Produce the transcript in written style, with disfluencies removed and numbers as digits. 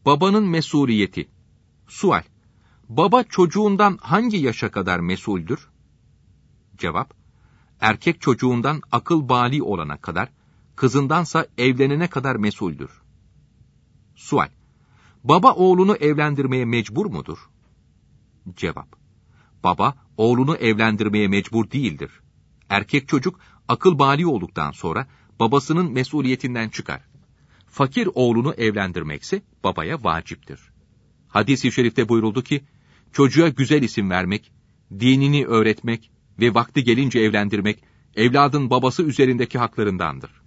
Babanın mesuliyeti. Sual: Baba çocuğundan hangi yaşa kadar mesuldür? Cevap: Erkek çocuğundan akıl bali olana kadar, kızındansa evlenene kadar mesuldür. Sual: Baba oğlunu evlendirmeye mecbur mudur? Cevap: Baba oğlunu evlendirmeye mecbur değildir. Erkek çocuk akıl bali olduktan sonra babasının mesuliyetinden çıkar. Fakir oğlunu evlendirmekse babaya vaciptir. Hadis-i şerifte buyuruldu ki, çocuğa güzel isim vermek, dinini öğretmek ve vakti gelince evlendirmek, evladın babası üzerindeki haklarındandır.